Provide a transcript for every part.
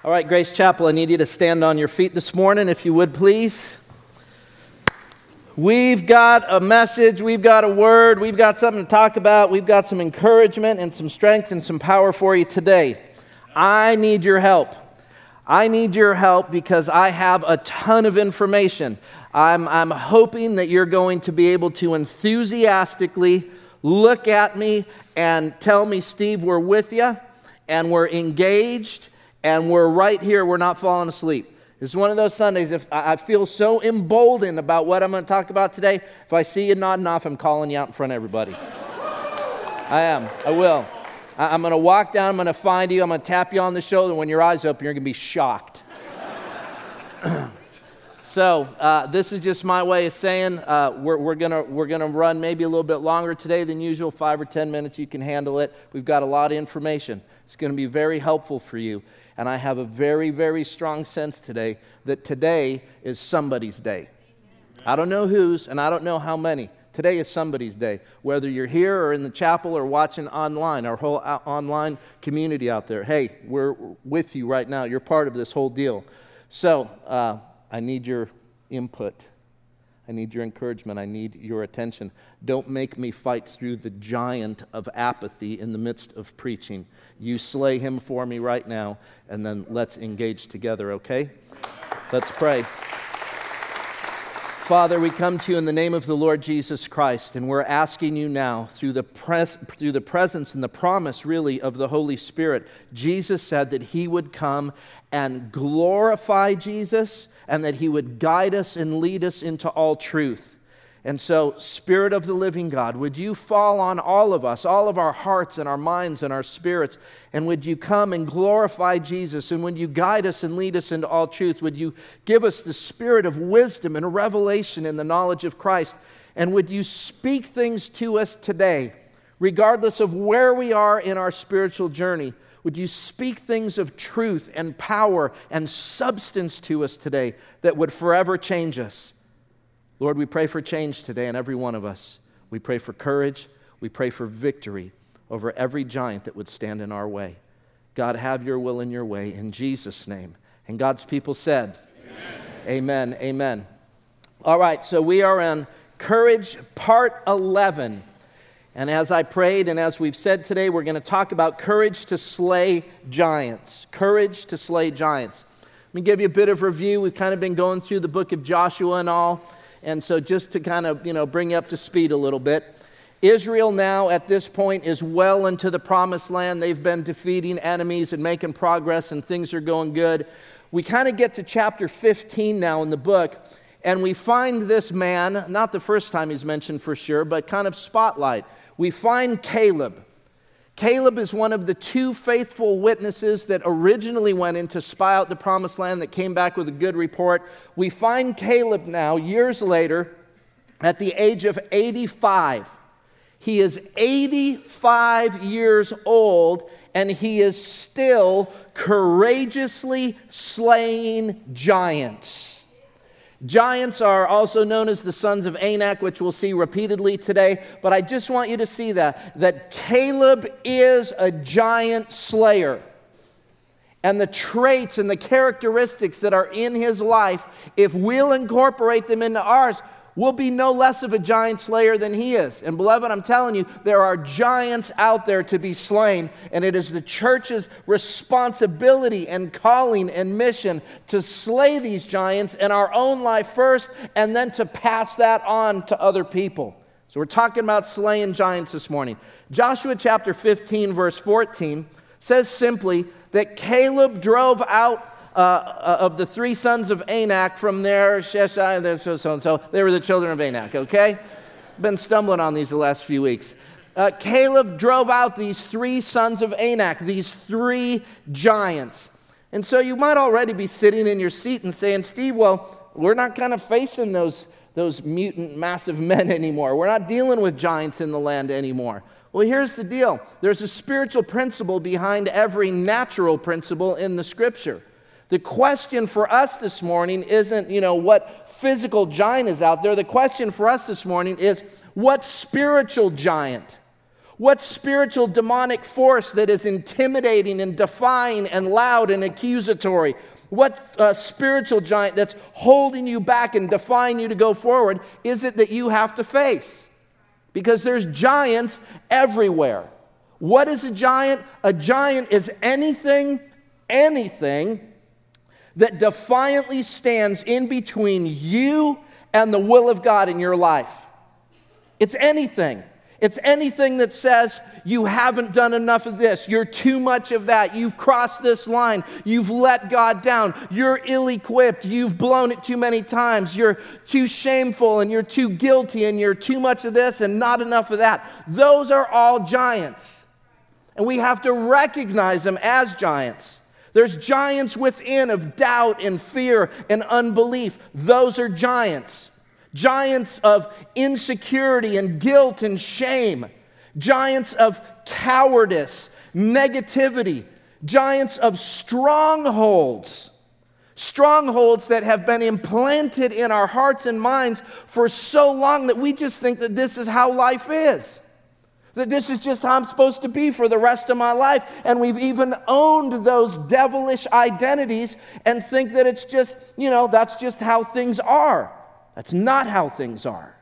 All right, Grace Chapel, I need you to stand on your feet this morning, if you would, please. We've got a message, we've got a word, we've got something to talk about, we've got some encouragement and some strength and some power for you today. I need your help. I need your help because I have a ton of information. I'm hoping that you're going to be able to enthusiastically look at me and tell me, Steve, we're with you, and we're engaged, and we're right here, we're not falling asleep. This is one of those Sundays, if I feel so emboldened about what I'm going to talk about today, if I see you nodding off, I'm calling you out in front of everybody. I will. I'm going to walk down, I'm going to find you, I'm going to tap you on the shoulder, and when your eyes open, you're going to be shocked. So this is just my way of saying we're gonna run maybe a little bit longer today than usual, 5 or 10 minutes. You can handle it. We've got a lot of information. It's going to be very helpful for you. And I have a very, very strong sense today that today is somebody's day. I don't know whose, and I don't know how many. Today is somebody's day. Whether you're here or in the chapel or watching online, our whole online community out there. Hey, we're with you right now. You're part of this whole deal. So I need your input. I need your encouragement. I need your attention. Don't make me fight through the giant of apathy in the midst of preaching. You slay him for me right now, and then let's engage together, okay? Let's pray. Father, we come to you in the name of the Lord Jesus Christ, and we're asking you now through the presence and the promise, really, of the Holy Spirit. Jesus said that he would come and glorify Jesus, and that he would guide us and lead us into all truth. And so, Spirit of the living God, would you fall on all of us, all of our hearts and our minds and our spirits, and would you come and glorify Jesus, and would you guide us and lead us into all truth? Would you give us the spirit of wisdom and revelation in the knowledge of Christ? And would you speak things to us today, regardless of where we are in our spiritual journey? Would you speak things of truth and power and substance to us today that would forever change us? Lord, we pray for change today in every one of us. We pray for courage. We pray for victory over every giant that would stand in our way. God, have your will in your way in Jesus' name. And God's people said, Amen. Amen. Amen. All right, so we are on Courage Part 11. And as I prayed and as we've said today, we're going to talk about courage to slay giants. Courage to slay giants. Let me give you a bit of review. We've kind of been going through the book of Joshua and all. And so just to kind of, bring you up to speed a little bit. Israel now at this point is well into the promised land. They've been defeating enemies and making progress and things are going good. We kind of get to chapter 15 now in the book. And we find this man, not the first time he's mentioned for sure, but kind of spotlight. We find Caleb. Caleb is one of the 2 faithful witnesses that originally went in to spy out the promised land that came back with a good report. We find Caleb now, years later, at the age of 85. He is 85 years old, and he is still courageously slaying giants. Giants are also known as the sons of Anak, which we'll see repeatedly today. But I just want you to see that Caleb is a giant slayer. And the traits and the characteristics that are in his life, if we'll incorporate them into ours, we'll be no less of a giant slayer than he is. And beloved, I'm telling you, there are giants out there to be slain, and it is the church's responsibility and calling and mission to slay these giants in our own life first, and then to pass that on to other people. So we're talking about slaying giants this morning. Joshua chapter 15, verse 14 says simply that Caleb drove out of the 3 sons of Anak from there, Sheshai, and so-and-so. They were the children of Anak, okay? Been stumbling on these the last few weeks. Caleb drove out these 3 sons of Anak, these 3 giants. And so you might already be sitting in your seat and saying, Steve, well, we're not kind of facing those mutant, massive men anymore. We're not dealing with giants in the land anymore. Well, here's the deal. There's a spiritual principle behind every natural principle in the Scripture. The question for us this morning isn't, what physical giant is out there. The question for us this morning is, what spiritual giant? What spiritual demonic force that is intimidating and defying and loud and accusatory? What spiritual giant that's holding you back and defying you to go forward is it that you have to face? Because there's giants everywhere. What is a giant? A giant is anything that defiantly stands in between you and the will of God in your life. It's anything. It's anything that says you haven't done enough of this, you're too much of that, you've crossed this line, you've let God down, you're ill-equipped, you've blown it too many times, you're too shameful and you're too guilty and you're too much of this and not enough of that. Those are all giants. And we have to recognize them as giants. There's giants within of doubt and fear and unbelief. Those are giants. Giants of insecurity and guilt and shame. Giants of cowardice, negativity. Giants of strongholds. Strongholds that have been implanted in our hearts and minds for so long that we just think that this is how life is. That this is just how I'm supposed to be for the rest of my life. And we've even owned those devilish identities and think that it's just, that's just how things are. That's not how things are.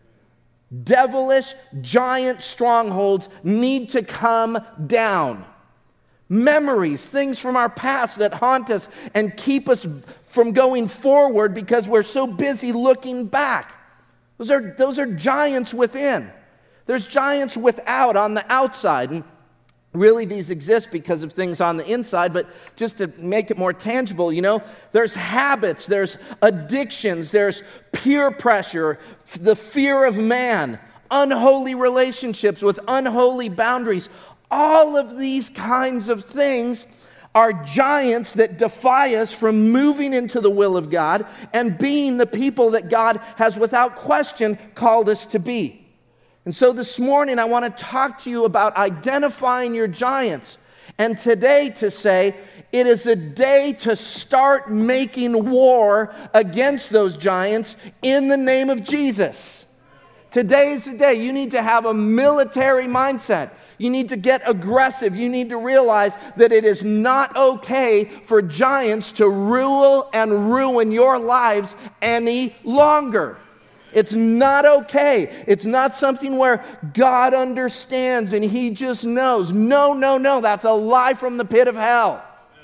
Devilish, giant strongholds need to come down. Memories, things from our past that haunt us and keep us from going forward because we're so busy looking back. Those are giants within. There's giants without, on the outside. And really, these exist because of things on the inside, but just to make it more tangible, there's habits, there's addictions, there's peer pressure, the fear of man, unholy relationships with unholy boundaries. All of these kinds of things are giants that defy us from moving into the will of God and being the people that God has without question called us to be. And so this morning, I want to talk to you about identifying your giants. And today to say, it is a day to start making war against those giants in the name of Jesus. Today is the day. You need to have a military mindset. You need to get aggressive. You need to realize that it is not okay for giants to rule and ruin your lives any longer. It's not okay. It's not something where God understands and He just knows. No. That's a lie from the pit of hell.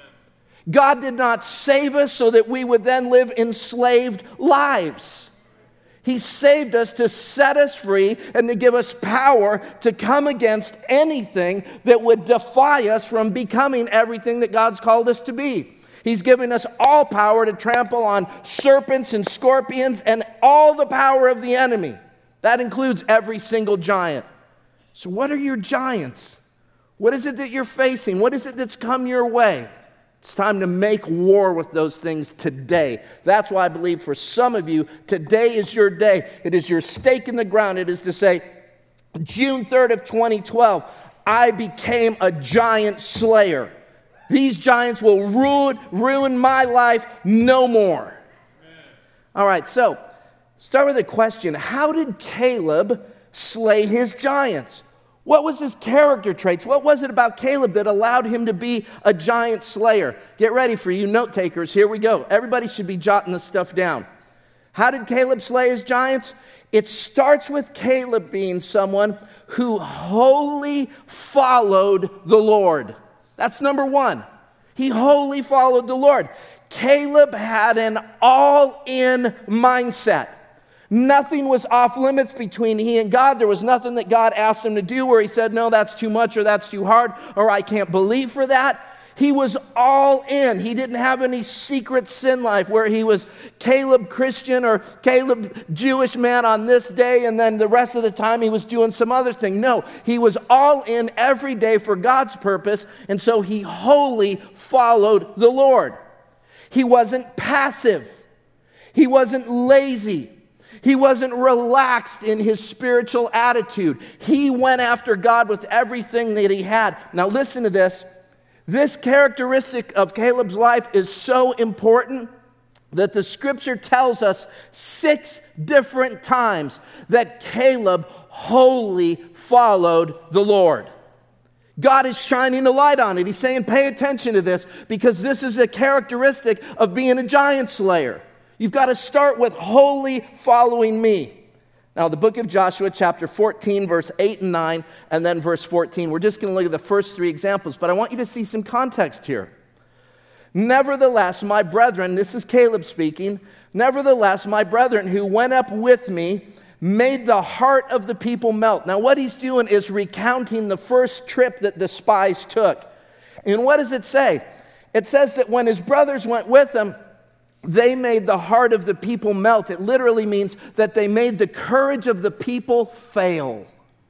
God did not save us so that we would then live enslaved lives. He saved us to set us free and to give us power to come against anything that would defy us from becoming everything that God's called us to be. He's given us all power to trample on serpents and scorpions and all the power of the enemy. That includes every single giant. So what are your giants? What is it that you're facing? What is it that's come your way? It's time to make war with those things today. That's why I believe for some of you, today is your day. It is your stake in the ground. It is to say, June 3rd of 2012, I became a giant slayer. These giants will ruin my life no more. Amen. All right, so start with a question. How did Caleb slay his giants? What was his character traits? What was it about Caleb that allowed him to be a giant slayer? Get ready for you note takers. Here we go. Everybody should be jotting this stuff down. How did Caleb slay his giants? It starts with Caleb being someone who wholly followed the Lord. That's number one. He wholly followed the Lord. Caleb had an all-in mindset. Nothing was off limits between he and God. There was nothing that God asked him to do where he said, no, that's too much or that's too hard or I can't believe for that. He was all in. He didn't have any secret sin life where he was Caleb Christian or Caleb Jewish man on this day and then the rest of the time he was doing some other thing. No, he was all in every day for God's purpose, and so he wholly followed the Lord. He wasn't passive. He wasn't lazy. He wasn't relaxed in his spiritual attitude. He went after God with everything that he had. Now listen to this. This characteristic of Caleb's life is so important that the scripture tells us 6 different times that Caleb wholly followed the Lord. God is shining a light on it. He's saying, pay attention to this, because this is a characteristic of being a giant slayer. You've got to start with wholly following me. Now, the book of Joshua, chapter 14, verse 8 and 9, and then verse 14. We're just going to look at the first 3 examples, but I want you to see some context here. Nevertheless, my brethren, this is Caleb speaking, nevertheless, my brethren who went up with me made the heart of the people melt. Now, what he's doing is recounting the first trip that the spies took. And what does it say? It says that when his brothers went with him, they made the heart of the people melt. It literally means that they made the courage of the people fail.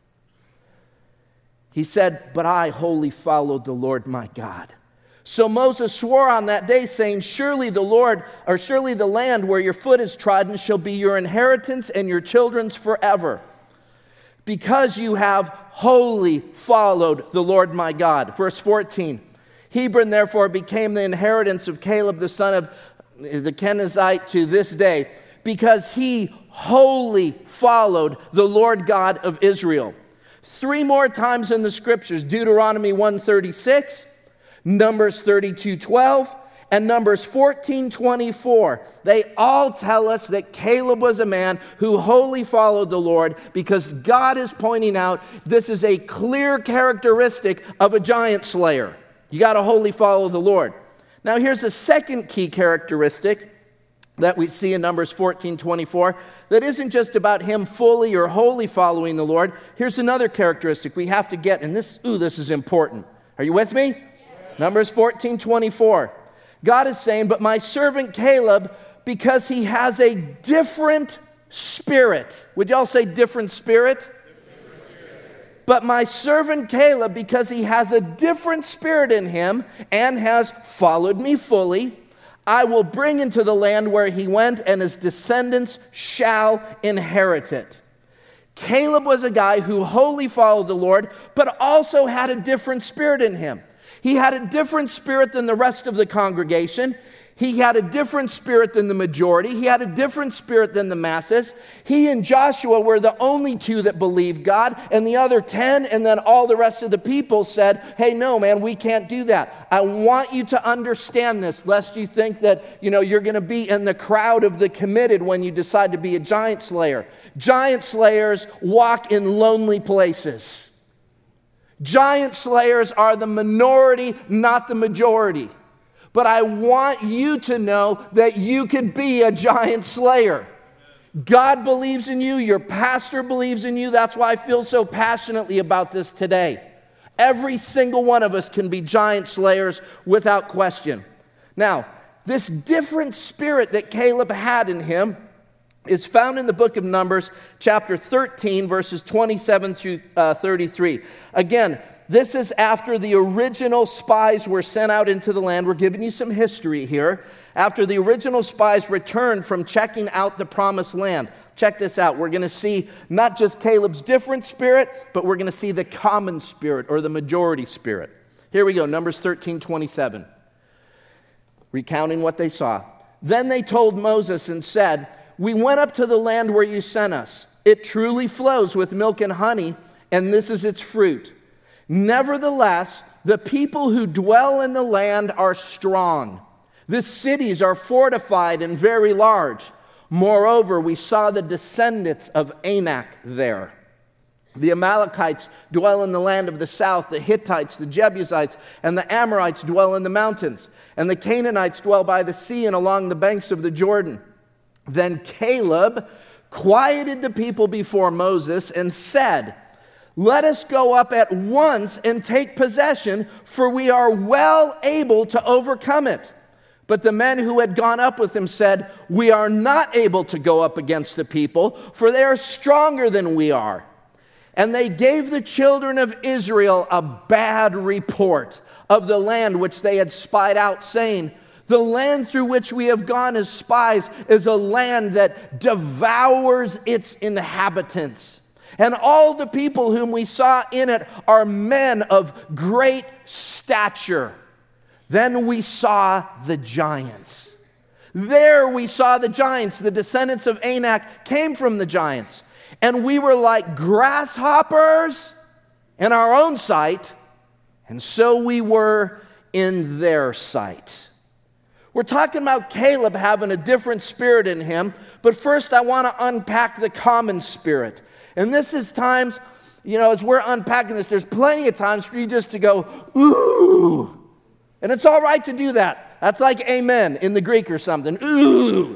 He said, but I wholly followed the Lord my God. So Moses swore on that day, saying, surely the land where your foot is trodden shall be your inheritance and your children's forever, because you have wholly followed the Lord my God. Verse 14, Hebron therefore became the inheritance of Caleb the son of the Kenizzite to this day, because he wholly followed the Lord God of Israel. 3 more times in the scriptures, Deuteronomy 1:36, Numbers 32:12, and Numbers 14:24. They all tell us that Caleb was a man who wholly followed the Lord, because God is pointing out this is a clear characteristic of a giant slayer. You got to wholly follow the Lord. Now here's a second key characteristic that we see in Numbers 14:24 that isn't just about him fully or wholly following the Lord. Here's another characteristic we have to get, and this is important. Are you with me? Numbers 14:24. God is saying, but my servant Caleb, because he has a different spirit. Would y'all say different spirit? Different spirit. But my servant Caleb, because he has a different spirit in him and has followed me fully, I will bring into the land where he went, and his descendants shall inherit it. Caleb was a guy who wholly followed the Lord, but also had a different spirit in him. He had a different spirit than the rest of the congregation. He had a different spirit than the majority. He had a different spirit than the masses. He and Joshua were the only 2 that believed God, and the other 10, and then all the rest of the people said, hey, no, man, we can't do that. I want you to understand this, lest you think that, you're going to be in the crowd of the committed when you decide to be a giant slayer. Giant slayers walk in lonely places. Giant slayers are the minority, not the majority. But I want you to know that you could be a giant slayer. God believes in you. Your pastor believes in you. That's why I feel so passionately about this today. Every single one of us can be giant slayers without question. Now, this different spirit that Caleb had in him is found in the book of Numbers, chapter 13, verses 27 through 33. Again, this is after the original spies were sent out into the land. We're giving you some history here. After the original spies returned from checking out the promised land. Check this out. We're going to see not just Caleb's different spirit, but we're going to see the common spirit or the majority spirit. Here we go, Numbers 13:27. Recounting what they saw. Then they told Moses and said, we went up to the land where you sent us. It truly flows with milk and honey, and this is its fruit. Nevertheless, the people who dwell in the land are strong. The cities are fortified and very large. Moreover, we saw the descendants of Anak there. The Amalekites dwell in the land of the south. The Hittites, the Jebusites, and the Amorites dwell in the mountains. And the Canaanites dwell by the sea and along the banks of the Jordan. Then Caleb quieted the people before Moses and said, let us go up at once and take possession, for we are well able to overcome it. But the men who had gone up with him said, we are not able to go up against the people, for they are stronger than we are. And they gave the children of Israel a bad report of the land which they had spied out, saying, the land through which we have gone as spies is a land that devours its inhabitants. And all the people whom we saw in it are men of great stature. Then we saw the giants, There we saw the giants. The descendants of Anak came from the giants. And we were like grasshoppers in our own sight, and so we were in their sight. We're talking about Caleb having a different spirit in him, but first I want to unpack the common spirit. And this is times, as we're unpacking this, there's plenty of times for you just to go, ooh. And it's all right to do that. That's like amen in the Greek or something. Ooh.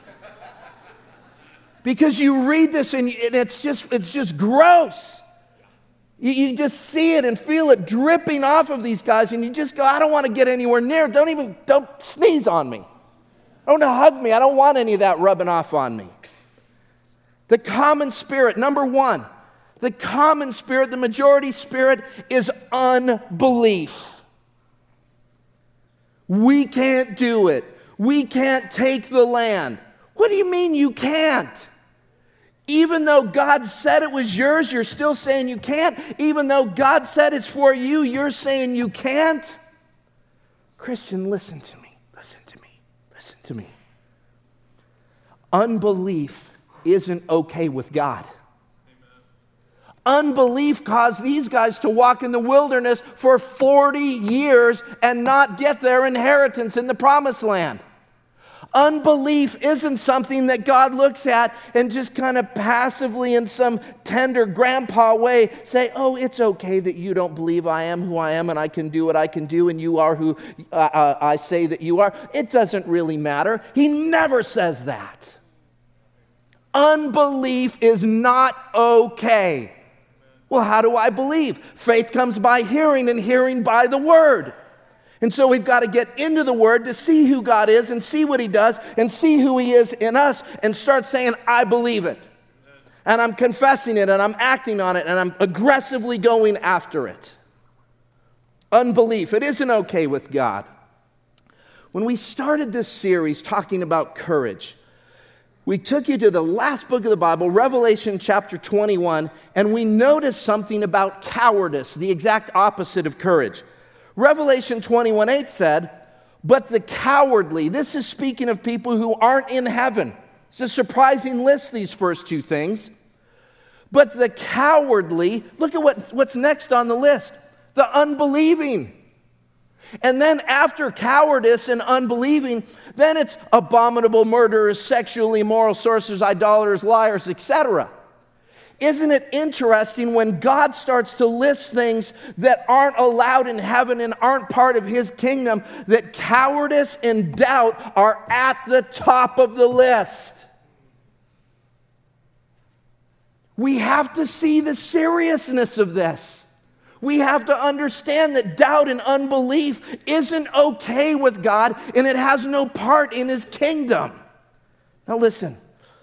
Because you read this and it's just gross. You just see it and feel it dripping off of these guys, and you just go, I don't want to get anywhere near. Don't sneeze on me. Don't hug me. I don't want any of that rubbing off on me. The common spirit, number one, the common spirit, the majority spirit is unbelief. We can't do it. We can't take the land. What do you mean you can't? Even though God said it was yours, you're still saying you can't. Even though God said it's for you, you're saying you can't. Christian, listen to me. Listen to me. Listen to me. Unbelief isn't okay with God. Unbelief caused these guys to walk in the wilderness for 40 years and not get their inheritance in the promised land. Unbelief isn't something that God looks at and just kind of passively in some tender grandpa way say, oh, it's okay that you don't believe I am who I am and I can do what I can do and you are who I say that you are. It doesn't really matter. He never says that. Unbelief is not okay. Well, how do I believe? Faith comes by hearing and hearing by the word. And so we've got to get into the Word to see who God is and see what He does and see who He is in us and start saying, I believe it. And I'm confessing it and I'm acting on it and I'm aggressively going after it. Unbelief. It isn't okay with God. When we started this series talking about courage, we took you to the last book of the Bible, Revelation chapter 21, and we noticed something about cowardice, the exact opposite of courage. Revelation 21:8 said, but the cowardly, this is speaking of people who aren't in heaven. It's a surprising list, these first two things. But the cowardly, look at what's next on the list, the unbelieving. And then after cowardice and unbelieving, then it's abominable murderers, sexually immoral, sorcerers, idolaters, liars, etc. Isn't it interesting when God starts to list things that aren't allowed in heaven and aren't part of His kingdom, that cowardice and doubt are at the top of the list? We have to see the seriousness of this. We have to understand that doubt and unbelief isn't okay with God and it has no part in His kingdom. Now listen,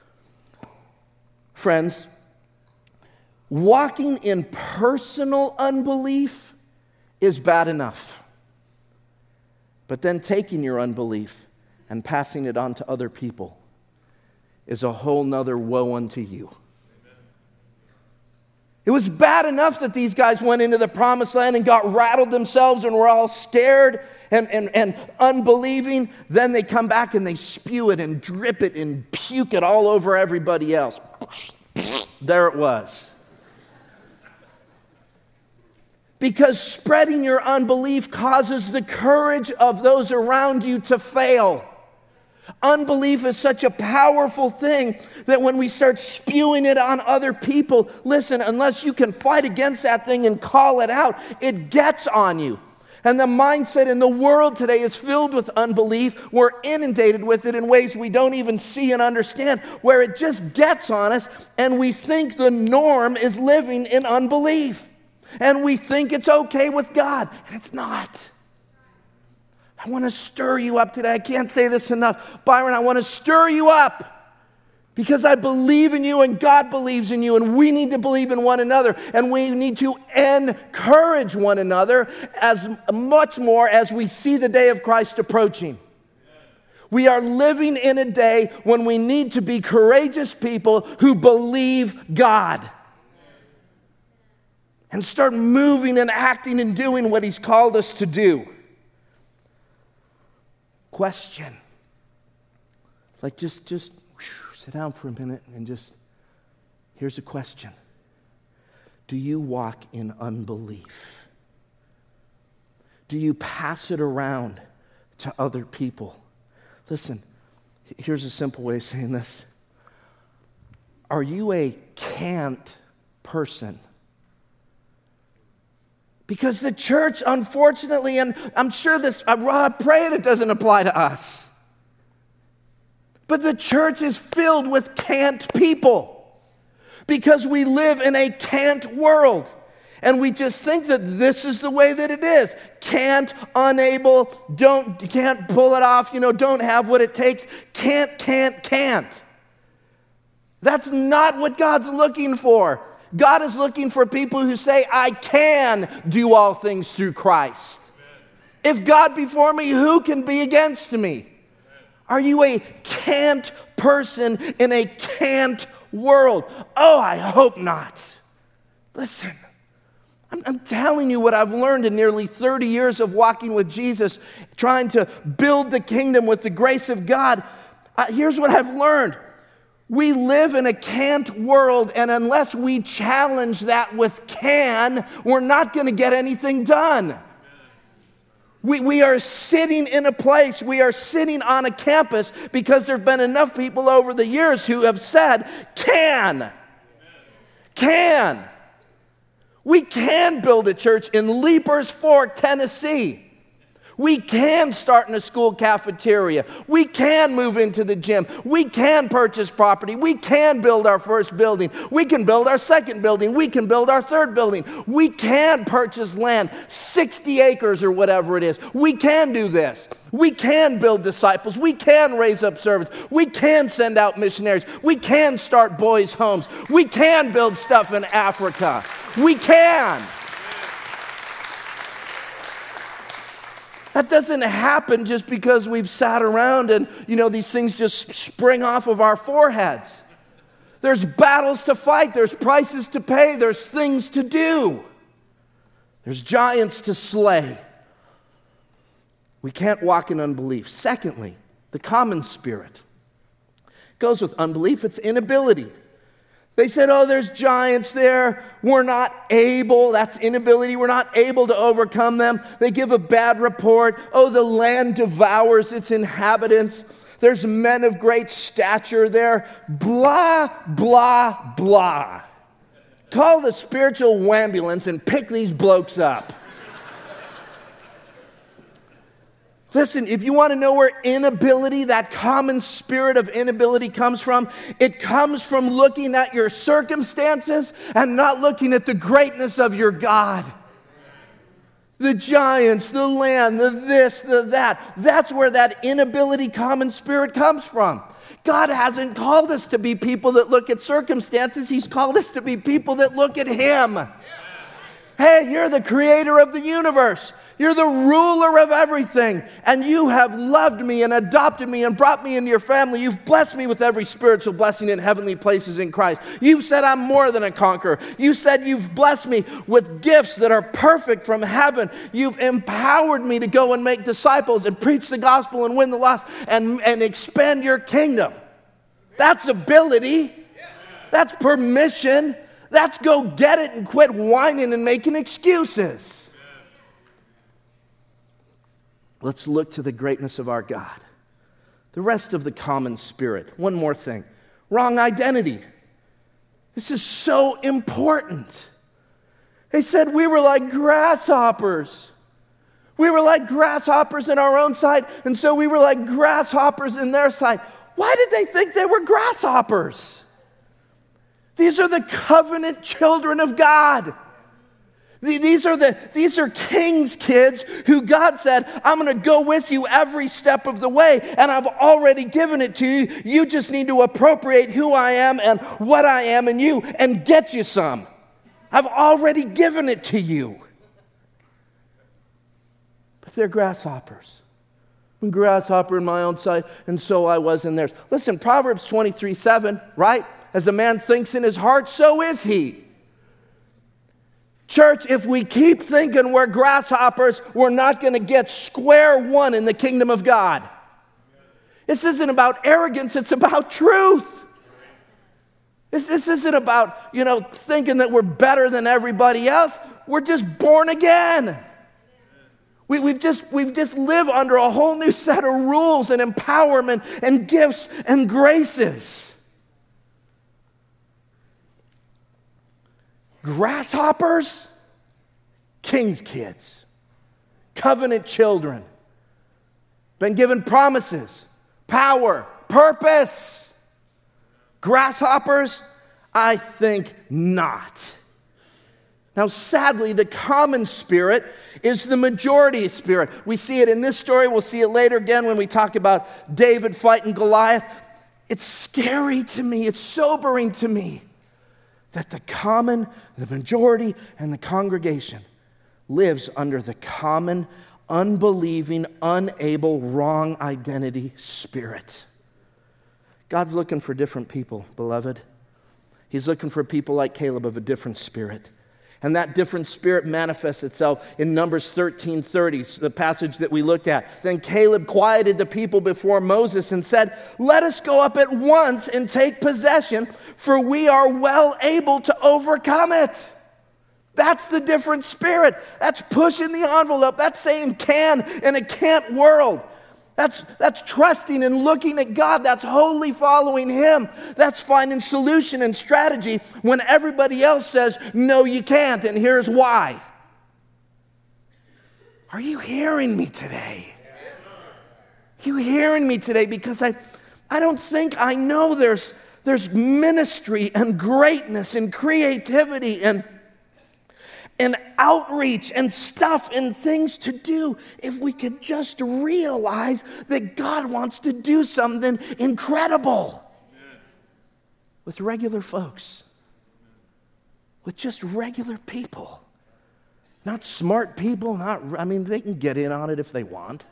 friends. Walking in personal unbelief is bad enough. But then taking your unbelief and passing it on to other people is a whole nother woe unto you. It was bad enough that these guys went into the promised land and got rattled themselves and were all scared and unbelieving. Then they come back and they spew it and drip it and puke it all over everybody else. There it was. Because spreading your unbelief causes the courage of those around you to fail. Unbelief is such a powerful thing that when we start spewing it on other people, listen, unless you can fight against that thing and call it out, it gets on you. And the mindset in the world today is filled with unbelief. We're inundated with it in ways we don't even see and understand, where it just gets on us and we think the norm is living in unbelief. And we think it's okay with God, and it's not. I want to stir you up today. I can't say this enough. Byron, I want to stir you up because I believe in you and God believes in you, and we need to believe in one another, and we need to encourage one another as much more as we see the day of Christ approaching. We are living in a day when we need to be courageous people who believe God. And start moving and acting and doing what He's called us to do. Question. Like just sit down for a minute and here's a question. Do you walk in unbelief? Do you pass it around to other people? Listen, here's a simple way of saying this. Are you a can't person? Because the church, unfortunately, and I'm sure I pray it doesn't apply to us. But the church is filled with can't people. Because we live in a can't world. And we just think that this is the way that it is. Can't, unable, can't pull it off, don't have what it takes. Can't. That's not what God's looking for. God is looking for people who say, I can do all things through Christ. Amen. If God be for me, who can be against me? Amen. Are you a can't person in a can't world? Oh, I hope not. Listen, I'm telling you what I've learned in nearly 30 years of walking with Jesus, trying to build the kingdom with the grace of God. Here's what I've learned. We live in a can't world, and unless we challenge that with can, we're not going to get anything done. We are sitting in a place, we are sitting on a campus because there have been enough people over the years who have said, can. We can build a church in Leapers Fork, Tennessee. We can start in a school cafeteria. We can move into the gym. We can purchase property. We can build our first building. We can build our second building. We can build our third building. We can purchase land, 60 acres or whatever it is. We can do this. We can build disciples. We can raise up servants. We can send out missionaries. We can start boys' homes. We can build stuff in Africa. We can. That doesn't happen just because we've sat around and, these things just spring off of our foreheads. There's battles to fight. There's prices to pay. There's things to do. There's giants to slay. We can't walk in unbelief. Secondly, the common spirit goes with unbelief. It's inability. They said, there's giants there. We're not able. That's inability. We're not able to overcome them. They give a bad report. The land devours its inhabitants. There's men of great stature there. Blah, blah, blah. Call the spiritual ambulance and pick these blokes up. Listen, if you want to know where inability, that common spirit of inability comes from, it comes from looking at your circumstances and not looking at the greatness of your God. The giants, the land, the this, the that. That's where that inability common spirit comes from. God hasn't called us to be people that look at circumstances. He's called us to be people that look at Him. Hey, you're the creator of the universe. You're the ruler of everything. And you have loved me and adopted me and brought me into your family. You've blessed me with every spiritual blessing in heavenly places in Christ. You've said I'm more than a conqueror. You said you've blessed me with gifts that are perfect from heaven. You've empowered me to go and make disciples and preach the gospel and win the lost and expand your kingdom. That's ability. That's permission. That's go get it and quit whining and making excuses. Let's look to the greatness of our God. The rest of the common spirit. One more thing. Wrong identity. This is so important. They said we were like grasshoppers. We were like grasshoppers in our own sight, and so we were like grasshoppers in their sight. Why did they think they were grasshoppers? These are the covenant children of God. These are king's kids who God said, I'm going to go with you every step of the way, and I've already given it to you. You just need to appropriate who I am and what I am in you and get you some. I've already given it to you. But they're grasshoppers. I'm a grasshopper in my own sight, and so I was in theirs. Listen, Proverbs 23:7, right? As a man thinks in his heart, so is he. Church, if we keep thinking we're grasshoppers, we're not going to get square one in the kingdom of God. This isn't about arrogance, it's about truth. This isn't about, thinking that we're better than everybody else. We're just born again. We've just lived under a whole new set of rules and empowerment and gifts and graces. Grasshoppers, king's kids, covenant children, been given promises, power, purpose. Grasshoppers, I think not. Now, sadly, the common spirit is the majority spirit. We see it in this story. We'll see it later again when we talk about David fighting Goliath. It's scary to me. It's sobering to me that the majority and the congregation lives under the common, unbelieving, unable, wrong identity spirit. God's looking for different people, beloved. He's looking for people like Caleb of a different spirit. And that different spirit manifests itself in Numbers 13:30, the passage that we looked at. Then Caleb quieted the people before Moses and said, "Let us go up at once and take possession, for we are well able to overcome it." That's the different spirit. That's pushing the envelope. That's saying can in a can't world. That's trusting and looking at God. That's wholly following Him. That's finding solution and strategy when everybody else says, no, you can't, and here's why. Are you hearing me today? Are you hearing me today? Because I don't think I know there's ministry and greatness and creativity and outreach and stuff and things to do if we could just realize that God wants to do something incredible. Amen. With regular folks, with just regular people, not smart people, they can get in on it if they want.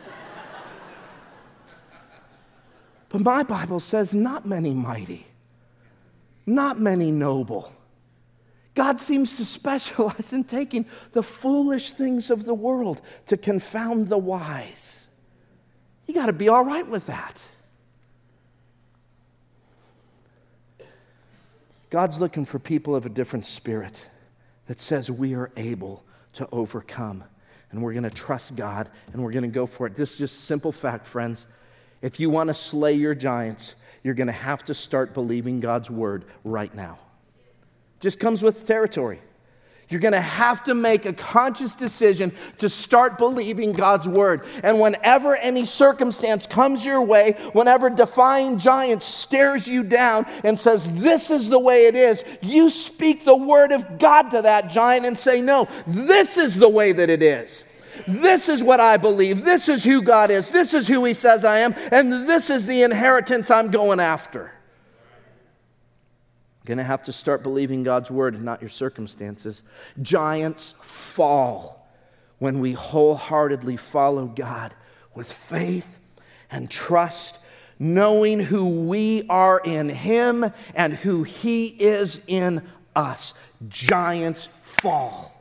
But my Bible says not many mighty, not many noble. God seems to specialize in taking the foolish things of the world to confound the wise. You got to be all right with that. God's looking for people of a different spirit that says we are able to overcome. And we're going to trust God and we're going to go for it. This is just a simple fact, friends. If you want to slay your giants, you're going to have to start believing God's word right now. Just comes with territory. You're going to have to make a conscious decision to start believing God's word. And whenever any circumstance comes your way, whenever defying giant stares you down and says, this is the way it is, you speak the word of God to that giant and say, no, this is the way that it is. This is what I believe. This is who God is. This is who He says I am. And this is the inheritance I'm going after. You're going to have to start believing God's word and not your circumstances. Giants fall when we wholeheartedly follow God with faith and trust, knowing who we are in Him and who He is in us. Giants fall.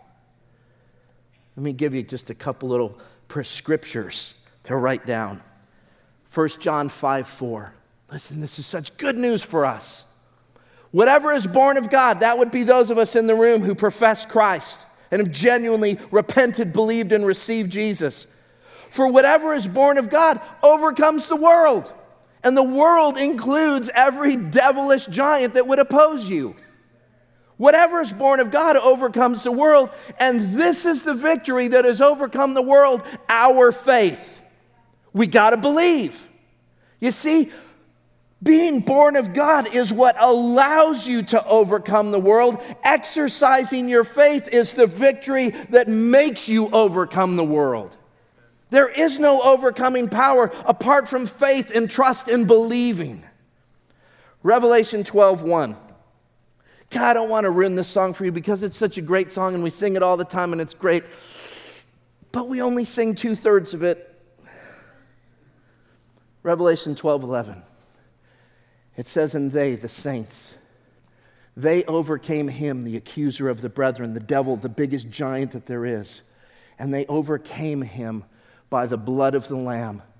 Let me give you just a couple little prescriptures to write down. 1 John 5:4. Listen, this is such good news for us. Whatever is born of God, that would be those of us in the room who profess Christ and have genuinely repented, believed, and received Jesus. For whatever is born of God overcomes the world. And the world includes every devilish giant that would oppose you. Whatever is born of God overcomes the world. And this is the victory that has overcome the world, our faith. We got to believe. You see, being born of God is what allows you to overcome the world. Exercising your faith is the victory that makes you overcome the world. There is no overcoming power apart from faith and trust and believing. Revelation 12:1. God, I don't want to ruin this song for you because it's such a great song and we sing it all the time and it's great. But we only sing 2/3 of it. Revelation 12:11. It says, and they, the saints, they overcame him, the accuser of the brethren, the devil, the biggest giant that there is. And they overcame him by the blood of the Lamb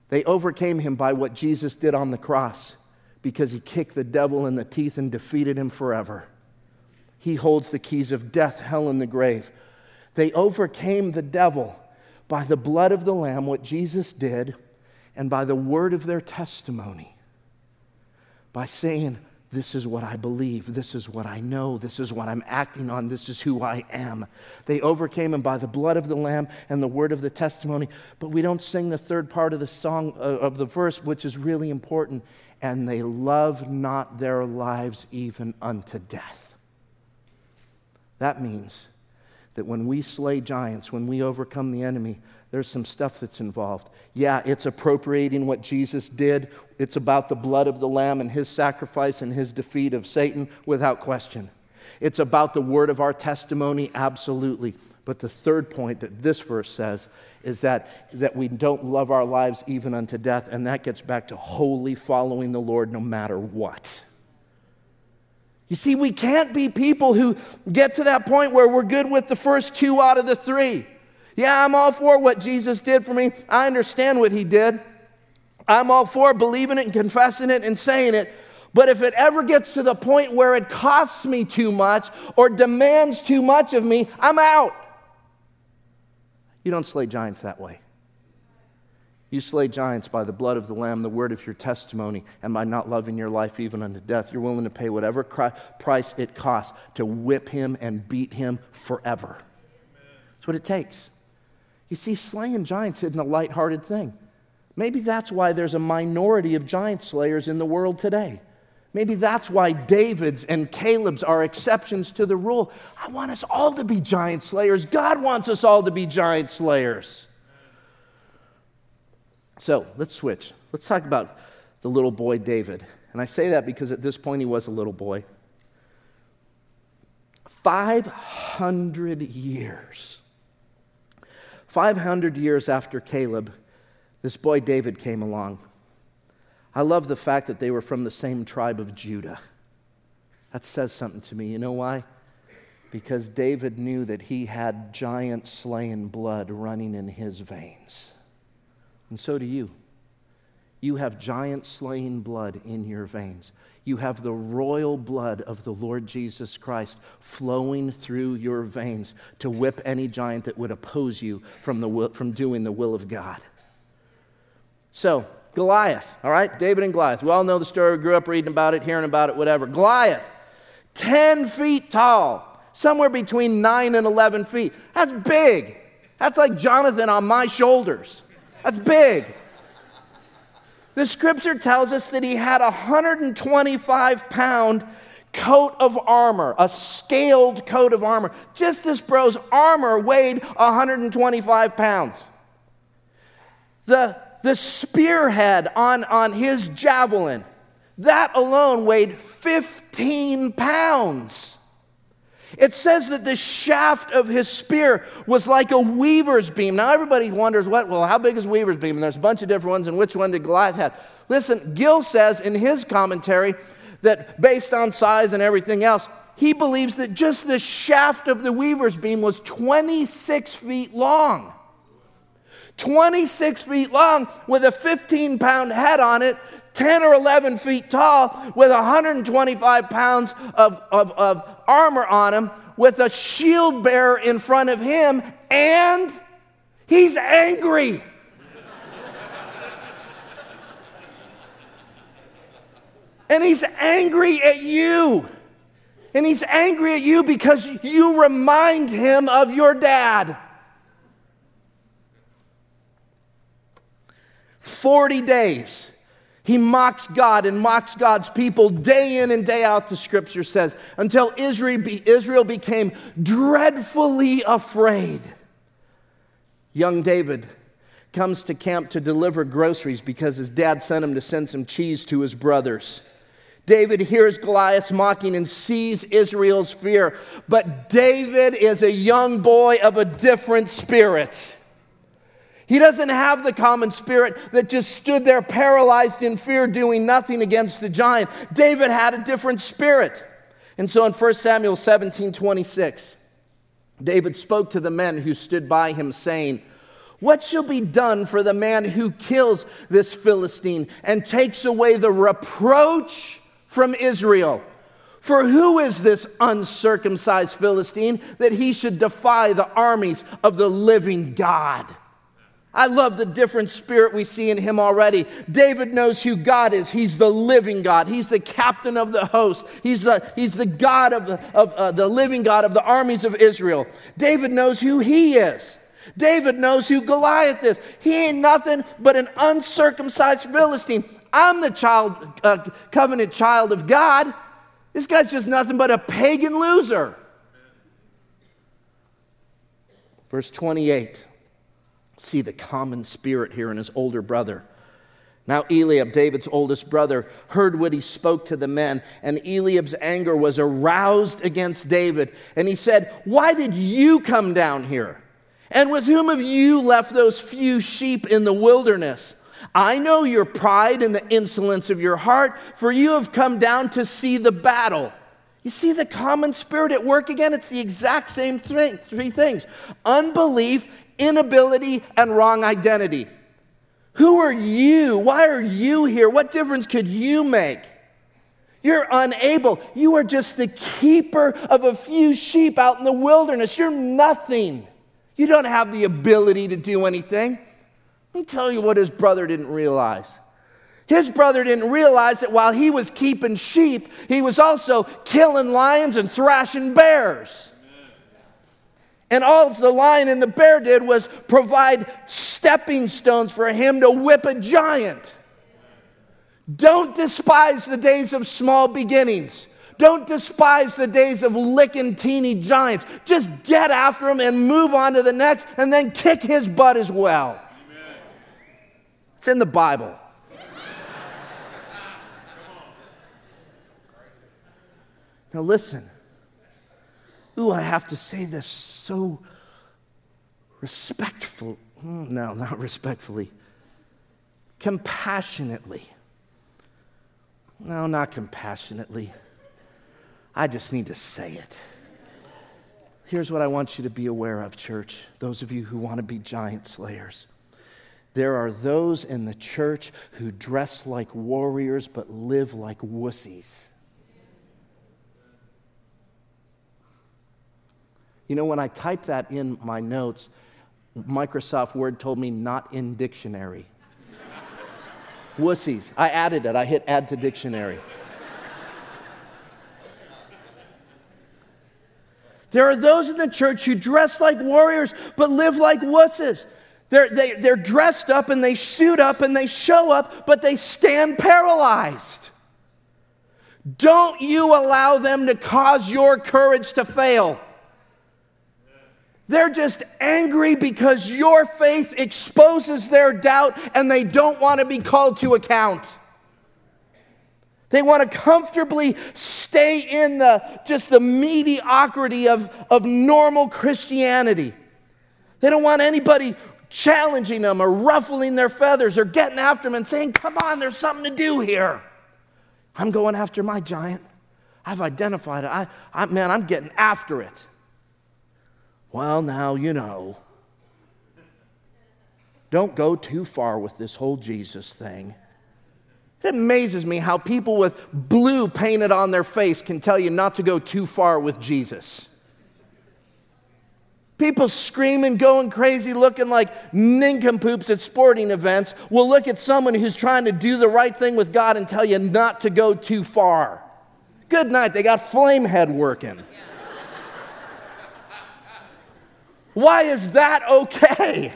They overcame him by what Jesus did on the cross, because he kicked the devil in the teeth and defeated him forever. He holds the keys of death, hell, and the grave. They overcame the devil by the blood of the Lamb, what Jesus did, and by the word of their testimony. By saying, this is what I believe, this is what I know, this is what I'm acting on, this is who I am. They overcame him by the blood of the Lamb and the word of the testimony. But we don't sing the third part of the song, of the verse, which is really important. And they loved not their lives even unto death. That means that when we slay giants, when we overcome the enemy, there's some stuff that's involved. Yeah, it's appropriating what Jesus did. It's about the blood of the Lamb and his sacrifice and his defeat of Satan, without question. It's about the word of our testimony, absolutely. But the third point that this verse says is that we don't love our lives even unto death, and that gets back to wholly following the Lord no matter what. You see, we can't be people who get to that point where we're good with the first two out of the three. Yeah, I'm all for what Jesus did for me. I understand what he did. I'm all for believing it and confessing it and saying it. But if it ever gets to the point where it costs me too much or demands too much of me, I'm out. You don't slay giants that way. You slay giants by the blood of the Lamb, the word of your testimony, and by not loving your life even unto death. You're willing to pay whatever price it costs to whip him and beat him forever. That's what it takes. You see, slaying giants isn't a lighthearted thing. Maybe that's why there's a minority of giant slayers in the world today. Maybe that's why David's and Caleb's are exceptions to the rule. I want us all to be giant slayers. God wants us all to be giant slayers. So let's switch. Let's talk about the little boy David. And I say that because at this point he was a little boy. 500 years. 500 years after Caleb, this boy David came along. I love the fact that they were from the same tribe of Judah. That says something to me. You know why? Because David knew that he had giant slaying blood running in his veins. And so do you. You have giant slaying blood in your veins. You have the royal blood of the Lord Jesus Christ flowing through your veins to whip any giant that would oppose you from doing the will of God. So, Goliath, all right? David and Goliath. We all know the story. We grew up reading about it, hearing about it, whatever. Goliath, 10 feet tall, somewhere between 9 and 11 feet. That's big. That's like Jonathan on my shoulders. That's big. The scripture tells us that he had a 125-pound coat of armor, a scaled coat of armor. Just this bro's armor weighed 125 pounds. The spearhead on his javelin, that alone weighed 15 pounds. It says that the shaft of his spear was like a weaver's beam. Now everybody wonders, how big is a weaver's beam? And there's a bunch of different ones, and which one did Goliath have? Listen, Gill says in his commentary that based on size and everything else, he believes that just the shaft of the weaver's beam was 26 feet long. 26 feet long with a 15-pound head on it, 10 or 11 feet tall with 125 pounds of armor on him, with a shield bearer in front of him, and he's angry. And he's angry at you. And he's angry at you because you remind him of your dad. 40 days. He mocks God and mocks God's people day in and day out, the scripture says, until Israel became dreadfully afraid. Young David comes to camp to deliver groceries because his dad sent him to send some cheese to his brothers. David hears Goliath mocking and sees Israel's fear, but David is a young boy of a different spirit. He doesn't have the common spirit that just stood there paralyzed in fear, doing nothing against the giant. David had a different spirit. And so in 1 Samuel 17:26, David spoke to the men who stood by him, saying, What shall be done for the man who kills this Philistine and takes away the reproach from Israel? For who is this uncircumcised Philistine that he should defy the armies of the living God? I love the different spirit we see in him already. David knows who God is. He's the living God. He's the captain of the host. He's the God of the living God of the armies of Israel. David knows who he is. David knows who Goliath is. He ain't nothing but an uncircumcised Philistine. I'm the covenant child of God. This guy's just nothing but a pagan loser. Verse 28. See the common spirit here in his older brother. Now Eliab, David's oldest brother, heard what he spoke to the men, and Eliab's anger was aroused against David. And he said, why did you come down here? And with whom have you left those few sheep in the wilderness? I know your pride and the insolence of your heart, for you have come down to see the battle. You see the common spirit at work again? It's the exact same three things. Unbelief, inability, and wrong identity. Who are you? Why are you here? What difference could you make? You're unable. You are just the keeper of a few sheep out in the wilderness. You're nothing. You don't have the ability to do anything. Let me tell you what his brother didn't realize. His brother didn't realize that while he was keeping sheep, he was also killing lions and thrashing bears. And all the lion and the bear did was provide stepping stones for him to whip a giant. Don't despise the days of small beginnings. Don't despise the days of licking teeny giants. Just get after him and move on to the next, and then kick his butt as well. Amen. It's in the Bible. Now listen. Ooh, I have to say this so respectful. No, not respectfully. Compassionately. No, not compassionately. I just need to say it. Here's what I want you to be aware of, church, those of you who want to be giant slayers. There are those in the church who dress like warriors but live like wussies. You know, when I typed that in my notes, Microsoft Word told me not in dictionary. Wussies. I added it. I hit add to dictionary. There are those in the church who dress like warriors but live like wusses. They're dressed up and they suit up and they show up, but they stand paralyzed. Don't you allow them to cause your courage to fail. They're just angry because your faith exposes their doubt and they don't want to be called to account. They want to comfortably stay in the mediocrity of normal Christianity. They don't want anybody challenging them or ruffling their feathers or getting after them and saying, come on, there's something to do here. I'm going after my giant. I've identified it. I'm getting after it. Well, now, you know. Don't go too far with this whole Jesus thing. It amazes me how people with blue painted on their face can tell you not to go too far with Jesus. People screaming, going crazy, looking like nincompoops at sporting events will look at someone who's trying to do the right thing with God and tell you not to go too far. Good night, they got flame head working. Why is that okay?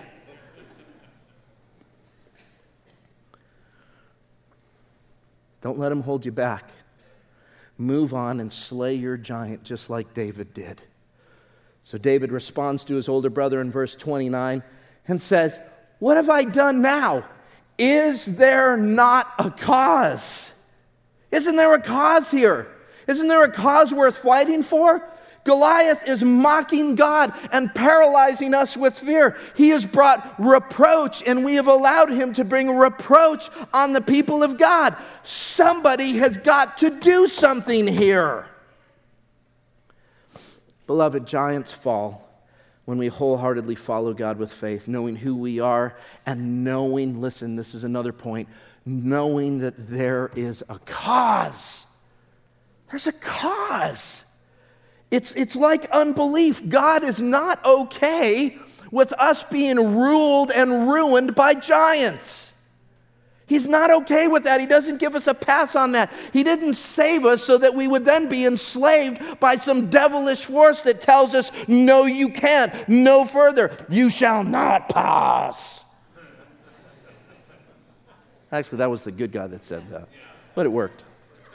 Don't let him hold you back. Move on and slay your giant just like David did. So David responds to his older brother in verse 29 and says, what have I done now? Is there not a cause? Isn't there a cause here? Isn't there a cause worth fighting for? Goliath is mocking God and paralyzing us with fear. He has brought reproach, and we have allowed him to bring reproach on the people of God. Somebody has got to do something here. Beloved, giants fall, when we wholeheartedly follow God with faith, knowing who we are and knowing, listen, this is another point, knowing that there is a cause. There's a cause. It's like unbelief. God is not okay with us being ruled and ruined by giants. He's not okay with that. He doesn't give us a pass on that. He didn't save us so that we would then be enslaved by some devilish force that tells us, no, you can't, no further, you shall not pass. Actually, that was the good guy that said that, but it worked.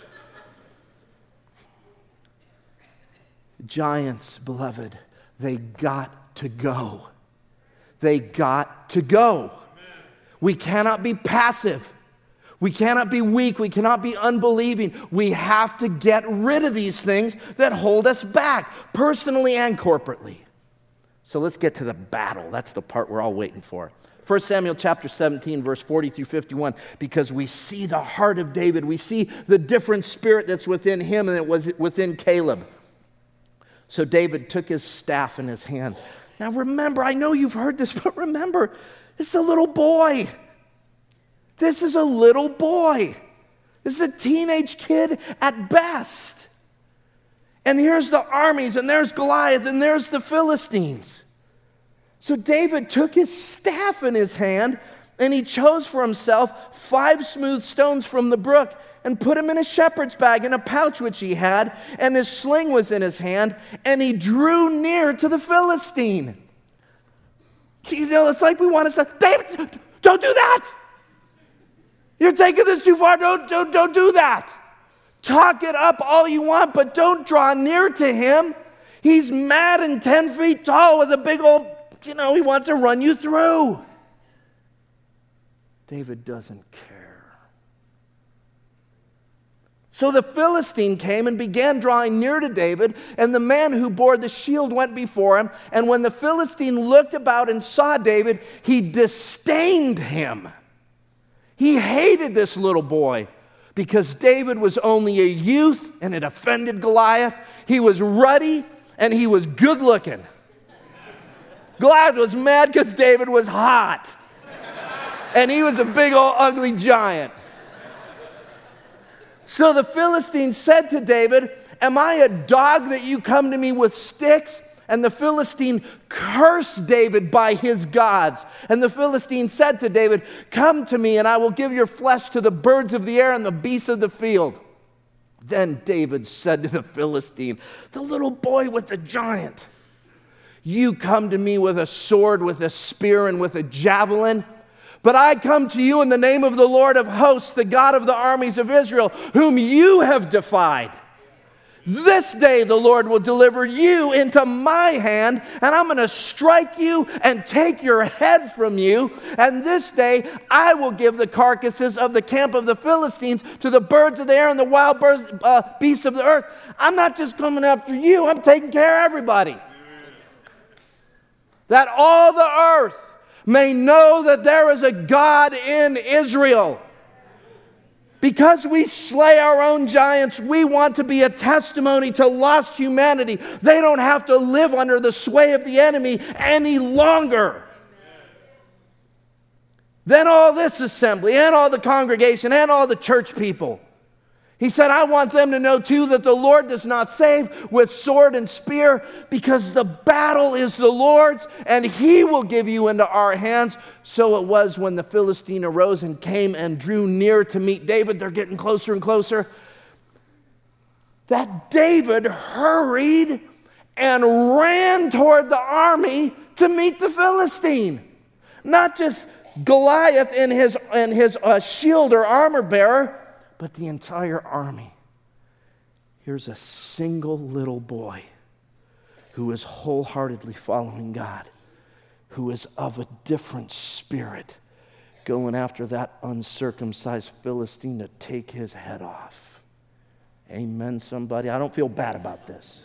Giants, beloved, they got to go. They got to go. We cannot be passive. We cannot be weak. We cannot be unbelieving. We have to get rid of these things that hold us back, personally and corporately. So let's get to the battle. That's the part we're all waiting for. 1 Samuel chapter 17, verse 40 through 51, because we see the heart of David. We see the different spirit that's within him and it was within Caleb. So David took his staff in his hand. Now remember, I know you've heard this, but remember, this is a little boy. This is a little boy. This is a teenage kid at best. And here's the armies, and there's Goliath, and there's the Philistines. So David took his staff in his hand, and he chose for himself 5 smooth stones from the brook and put them in a shepherd's bag in a pouch which he had, and his sling was in his hand, and he drew near to the Philistine. You know, it's like we want to say, David, don't do that. You're taking this too far. Don't do that. Talk it up all you want, but don't draw near to him. He's mad and 10 feet tall with a big old, he wants to run you through. David doesn't care. So the Philistine came and began drawing near to David, and the man who bore the shield went before him. And when the Philistine looked about and saw David, he disdained him. He hated this little boy because David was only a youth and it offended Goliath. He was ruddy and he was good looking. Goliath was mad because David was hot. And he was a big old ugly giant. So the Philistine said to David, am I a dog that you come to me with sticks? And the Philistine cursed David by his gods. And the Philistine said to David, come to me and I will give your flesh to the birds of the air and the beasts of the field. Then David said to the Philistine, the little boy with the giant, you come to me with a sword, with a spear, and with a javelin. But I come to you in the name of the Lord of hosts, the God of the armies of Israel, whom you have defied. This day the Lord will deliver you into my hand, and I'm going to strike you and take your head from you. And this day I will give the carcasses of the camp of the Philistines to the birds of the air and the wild birds, beasts of the earth. I'm not just coming after you, I'm taking care of everybody. That all the earth may know that there is a God in Israel. Because we slay our own giants, we want to be a testimony to lost humanity. They don't have to live under the sway of the enemy any longer. Then all this assembly and all the congregation and all the church people, he said, I want them to know too that the Lord does not save with sword and spear, because the battle is the Lord's and he will give you into our hands. So it was when the Philistine arose and came and drew near to meet David. They're getting closer and closer. That David hurried and ran toward the army to meet the Philistine. Not just Goliath and his shield or armor bearer, but the entire army. Here's a single little boy who is wholeheartedly following God, who is of a different spirit, going after that uncircumcised Philistine to take his head off. Amen, somebody? I don't feel bad about this.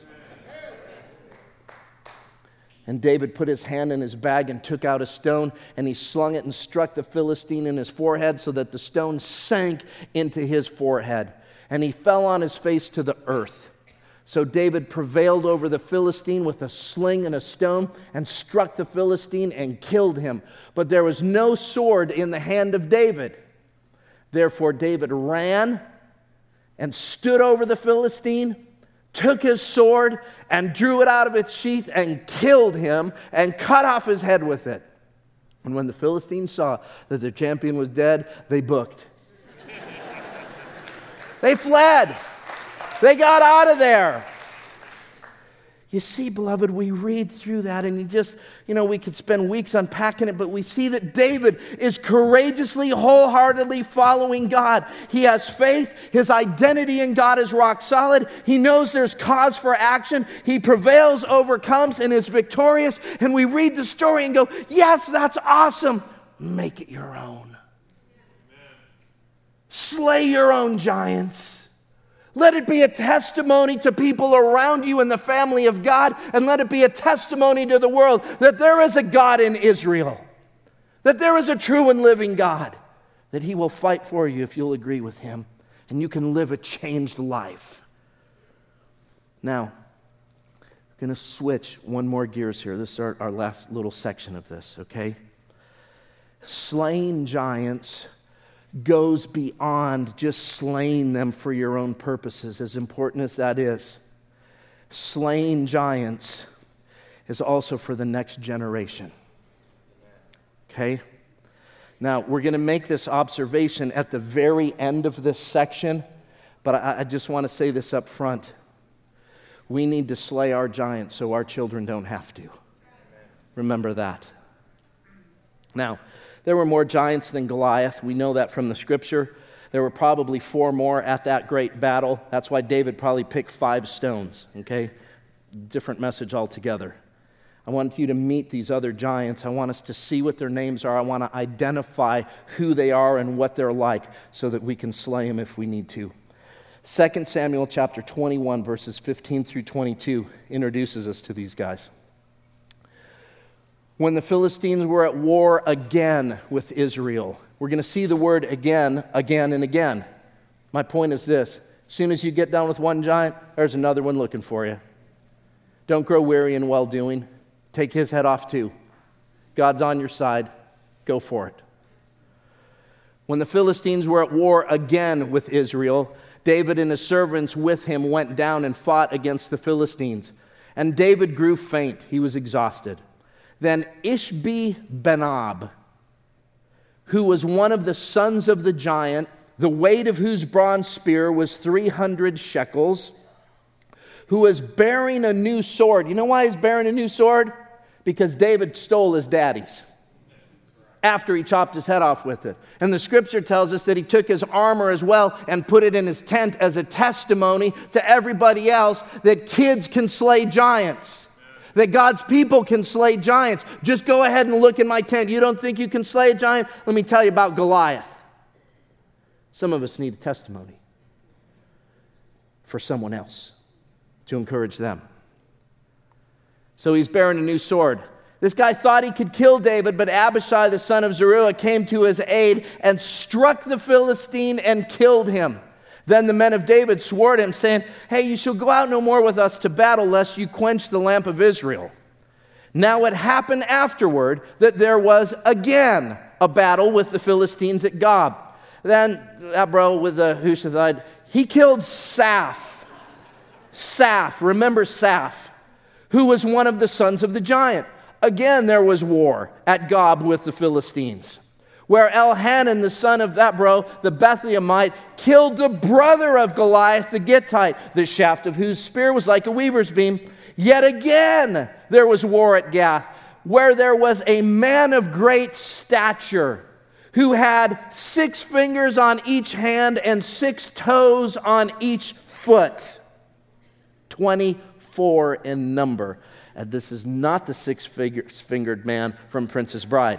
And David put his hand in his bag and took out a stone, and he slung it and struck the Philistine in his forehead so that the stone sank into his forehead. And he fell on his face to the earth. So David prevailed over the Philistine with a sling and a stone and struck the Philistine and killed him. But there was no sword in the hand of David. Therefore David ran and stood over the Philistine, took his sword and drew it out of its sheath and killed him and cut off his head with it. And when the Philistines saw that their champion was dead, they booked. They fled. They got out of there. You see, beloved, we read through that and we could spend weeks unpacking it, but we see that David is courageously, wholeheartedly following God. He has faith. His identity in God is rock solid. He knows there's cause for action. He prevails, overcomes, and is victorious. And we read the story and go, yes, that's awesome. Make it your own. Amen. Slay your own giants. Let it be a testimony to people around you in the family of God, and let it be a testimony to the world that there is a God in Israel, that there is a true and living God, that He will fight for you if you'll agree with Him, and you can live a changed life. Now, I'm going to switch one more gears here. This is our last little section of this, okay? Slaying giants goes beyond just slaying them for your own purposes, as important as that is. Slaying giants is also for the next generation. Okay? Now, we're going to make this observation at the very end of this section, but I just want to say this up front. We need to slay our giants so our children don't have to. Remember that. Now, there were more giants than Goliath. We know that from the scripture. There were probably 4 more at that great battle. That's why David probably picked 5 stones, okay? Different message altogether. I want you to meet these other giants. I want us to see what their names are. I want to identify who they are and what they're like so that we can slay them if we need to. 2 Samuel chapter 21, verses 15 through 22 introduces us to these guys. When the Philistines were at war again with Israel. We're going to see the word again, and again. My point is this. As soon as you get done with one giant, there's another one looking for you. Don't grow weary in well-doing. Take his head off too. God's on your side. Go for it. When the Philistines were at war again with Israel, David and his servants with him went down and fought against the Philistines. And David grew faint. He was exhausted. Then Ishbi-Benob, who was one of the sons of the giant, the weight of whose bronze spear was 300 shekels, who was bearing a new sword. You know why he's bearing a new sword? Because David stole his daddy's after he chopped his head off with it. And the scripture tells us that he took his armor as well and put it in his tent as a testimony to everybody else that kids can slay giants. That God's people can slay giants. Just go ahead and look in my tent. You don't think you can slay a giant? Let me tell you about Goliath. Some of us need a testimony for someone else to encourage them. So he's bearing a new sword. This guy thought he could kill David, but Abishai, the son of Zeruiah, came to his aid and struck the Philistine and killed him. Then the men of David swore to him, saying, hey, you shall go out no more with us to battle, lest you quench the lamp of Israel. Now it happened afterward that there was again a battle with the Philistines at Gob. Then that bro with the Hushathite, he killed Saph. Remember Saph, who was one of the sons of the giant. Again there was war at Gob with the Philistines, where Elhanan, the son of that bro, the Bethlehemite, killed the brother of Goliath, the Gittite, the shaft of whose spear was like a weaver's beam. Yet again there was war at Gath, where there was a man of great stature, who had 6 fingers on each hand and 6 toes on each foot. 24 in number. And this is not the 6-fingered man from Princess Bride.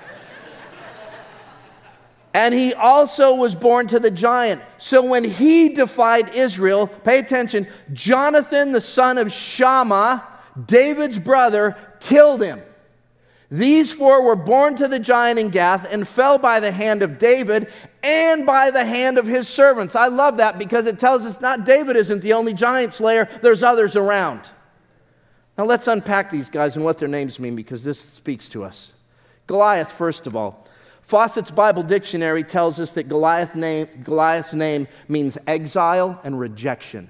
And he also was born to the giant. So when he defied Israel, pay attention, Jonathan, the son of Shammah, David's brother, killed him. These 4 were born to the giant in Gath and fell by the hand of David and by the hand of his servants. I love that because it tells us not David isn't the only giant slayer, there's others around. Now let's unpack these guys and what their names mean because this speaks to us. Goliath, first of all. Fawcett's Bible Dictionary tells us that Goliath's name means exile and rejection.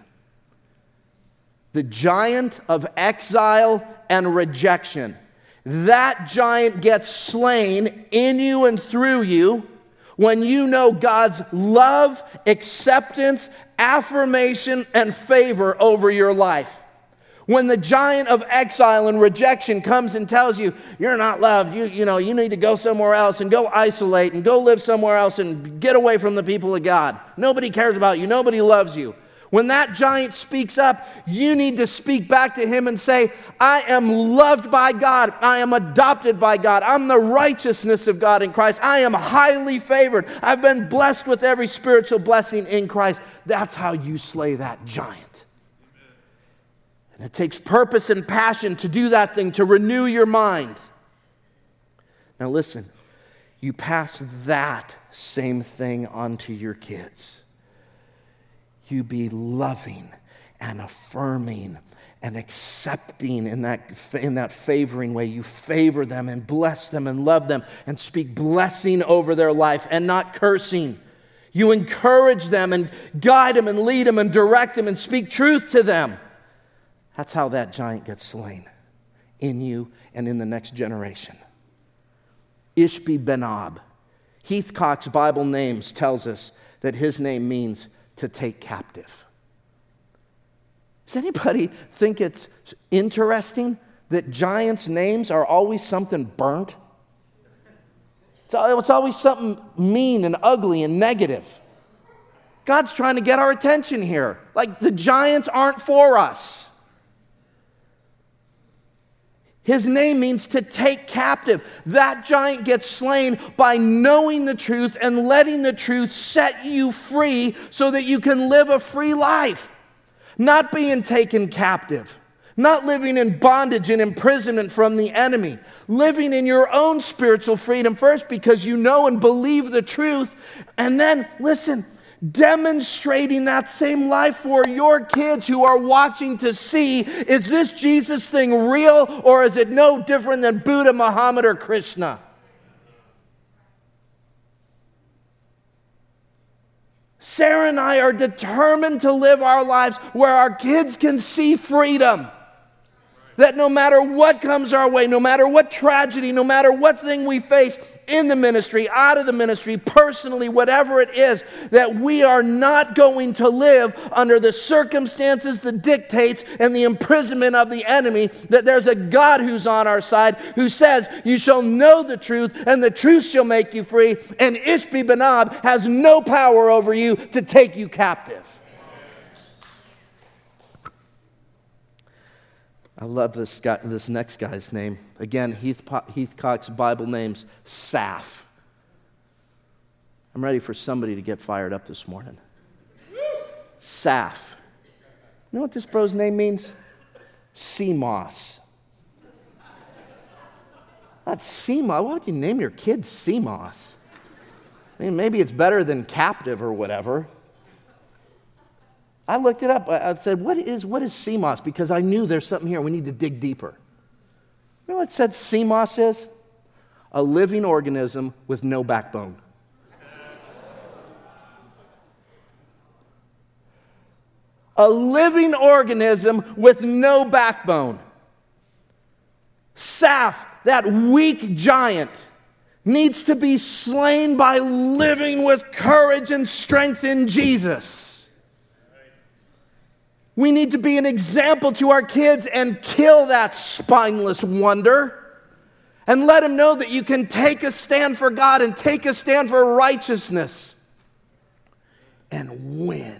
The giant of exile and rejection. That giant gets slain in you and through you when you know God's love, acceptance, affirmation, and favor over your life. When the giant of exile and rejection comes and tells you, you're not loved, you need to go somewhere else and go isolate and go live somewhere else and get away from the people of God. Nobody cares about you. Nobody loves you. When that giant speaks up, you need to speak back to him and say, I am loved by God. I am adopted by God. I'm the righteousness of God in Christ. I am highly favored. I've been blessed with every spiritual blessing in Christ. That's how you slay that giant. And it takes purpose and passion to do that thing, to renew your mind. Now listen, you pass that same thing on to your kids. You be loving and affirming and accepting in that favoring way. You favor them and bless them and love them and speak blessing over their life and not cursing. You encourage them and guide them and lead them and direct them and speak truth to them. That's how that giant gets slain in you and in the next generation. Ishbi-Benob. Heathcock's Bible Names tells us that his name means to take captive. Does anybody think it's interesting that giants' names are always something burnt? It's always something mean and ugly and negative. God's trying to get our attention here. Like the giants aren't for us. His name means to take captive. That giant gets slain by knowing the truth and letting the truth set you free so that you can live a free life. Not being taken captive. Not living in bondage and imprisonment from the enemy. Living in your own spiritual freedom first because you know and believe the truth. And then, listen, demonstrating that same life for your kids who are watching to see, is this Jesus thing real or is it no different than Buddha, Muhammad, or Krishna? Sarah and I are determined to live our lives where our kids can see freedom. That no matter what comes our way, no matter what tragedy, no matter what thing we face in the ministry, out of the ministry, personally, whatever it is, that we are not going to live under the circumstances, the dictates, and the imprisonment of the enemy, that there's a God who's on our side, who says, you shall know the truth, and the truth shall make you free, and Ishbi-Benob has no power over you to take you captive. I love this next guy's name. Again, Heathcock's Bible name's Saph. I'm ready for somebody to get fired up this morning. Saph. You know what this bro's name means? Sea moss. That's sea moss. Why would you name your kid sea moss? I mean, maybe it's better than captive or whatever. I looked it up. I said, what is sea moss? Because I knew there's something here. We need to dig deeper. You know what it said sea moss is? A living organism with no backbone. A living organism with no backbone. Saph, that weak giant, needs to be slain by living with courage and strength in Jesus. We need to be an example to our kids and kill that spineless wonder and let them know that you can take a stand for God and take a stand for righteousness and win.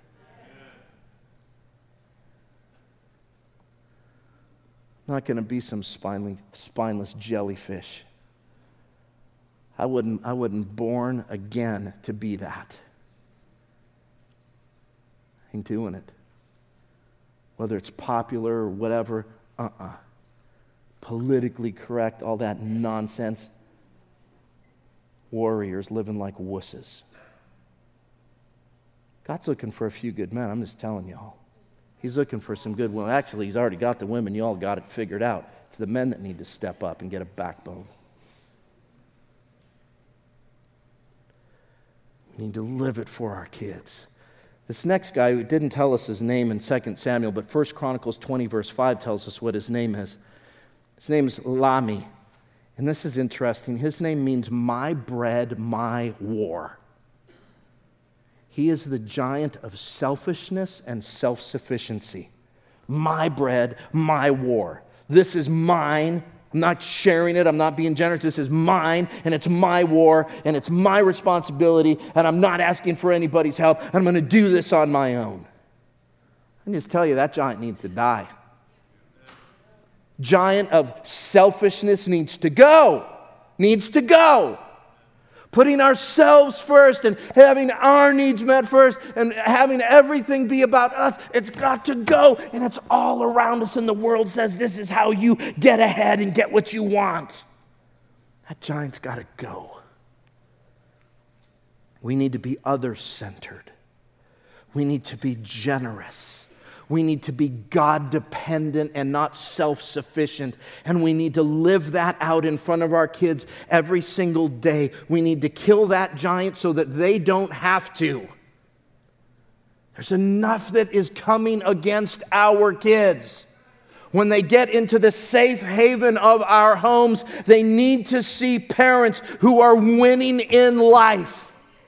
I'm not going to be some spineless jellyfish. I wasn't born again to be that. I ain't doing it. Whether it's popular or whatever, politically correct, all that nonsense. Warriors living like wusses. God's looking for a few good men, I'm just telling y'all. He's looking for some good women. Actually, he's already got the women. You all got it figured out. It's the men that need to step up and get a backbone. We need to live it for our kids. This next guy, who didn't tell us his name in 2 Samuel, but 1 Chronicles 20, verse 5 tells us what his name is. His name is Lami. And this is interesting. His name means my bread, my war. He is the giant of selfishness and self-sufficiency. My bread, my war. This is mine. I'm not sharing it. I'm not being generous. This is mine, and it's my war, and it's my responsibility, and I'm not asking for anybody's help. I'm going to do this on my own. I can just tell you that giant needs to die. Giant of selfishness needs to go. Needs to go. Putting ourselves first and having our needs met first and having everything be about us, it's got to go. And it's all around us, and the world says this is how you get ahead and get what you want. That giant's got to go. We need to be other-centered. We need to be generous. We need to be God-dependent and not self-sufficient. And we need to live that out in front of our kids every single day. We need to kill that giant so that they don't have to. There's enough that is coming against our kids. When they get into the safe haven of our homes, they need to see parents who are winning in life.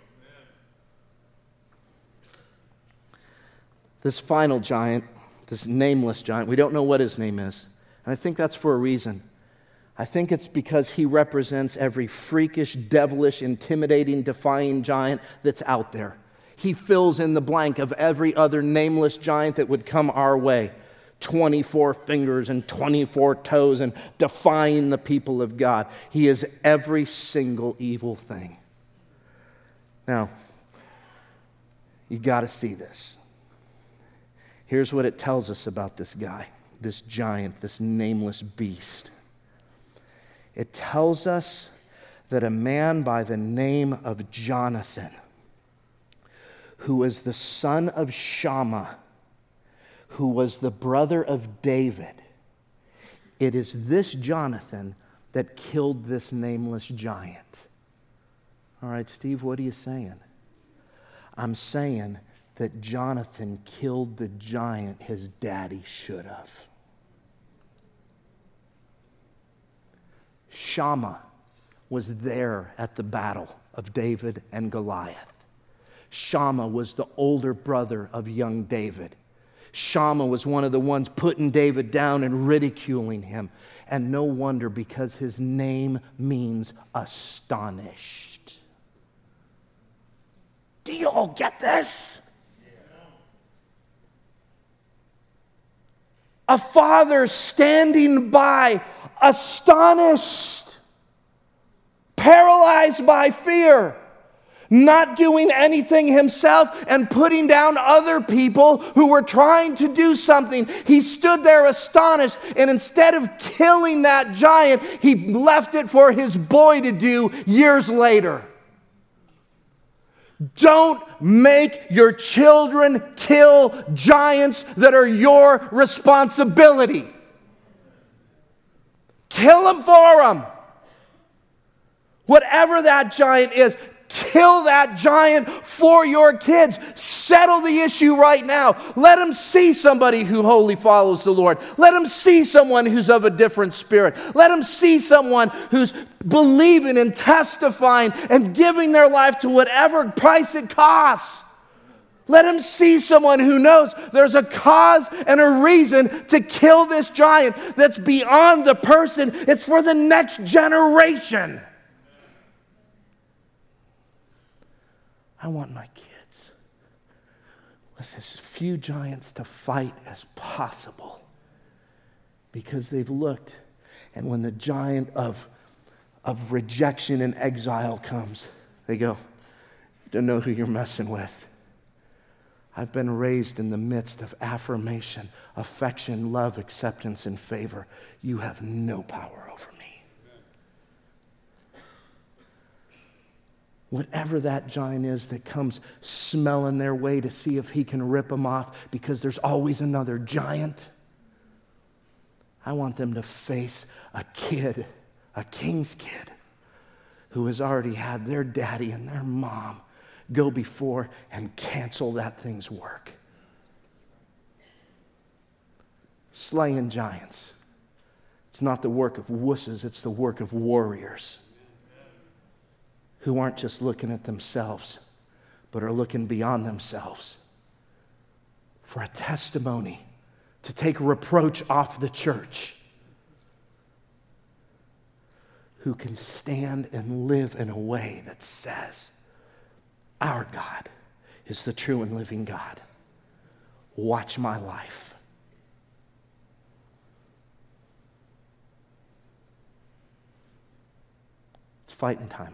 This final giant, this nameless giant, we don't know what his name is. And I think that's for a reason. I think it's because he represents every freakish, devilish, intimidating, defying giant that's out there. He fills in the blank of every other nameless giant that would come our way. 24 fingers and 24 toes and defying the people of God. He is every single evil thing. Now, you got to see this. Here's what it tells us about this guy, this giant, this nameless beast. It tells us that a man by the name of Jonathan, who was the son of Shammah, who was the brother of David, it is this Jonathan that killed this nameless giant. All right, Steve, what are you saying? I'm saying that Jonathan killed the giant his daddy should have. Shammah was there at the battle of David and Goliath. Shammah was the older brother of young David. Shammah was one of the ones putting David down and ridiculing him. And no wonder, because his name means astonished. Do you all get this? A father standing by, astonished, paralyzed by fear, not doing anything himself and putting down other people who were trying to do something. He stood there astonished, and instead of killing that giant, he left it for his boy to do years later. Don't make your children kill giants that are your responsibility. Kill them for them. Whatever that giant is, kill that giant for your kids. Settle the issue right now. Let them see somebody who wholly follows the Lord. Let them see someone who's of a different spirit. Let them see someone who's believing and testifying and giving their life to whatever price it costs. Let them see someone who knows there's a cause and a reason to kill this giant that's beyond the person. It's for the next generation. I want my kids with as few giants to fight as possible, because they've looked, and when the giant of rejection and exile comes, they go, you don't know who you're messing with. I've been raised in the midst of affirmation, affection, love, acceptance, and favor. You have no power over me. Whatever that giant is that comes smelling their way to see if he can rip them off, because there's always another giant, I want them to face a kid, a king's kid, who has already had their daddy and their mom go before and cancel that thing's work. Slaying giants. It's not the work of wusses, it's the work of warriors who aren't just looking at themselves, but are looking beyond themselves for a testimony to take reproach off the church, who can stand and live in a way that says, our God is the true and living God. Watch my life. It's fighting time.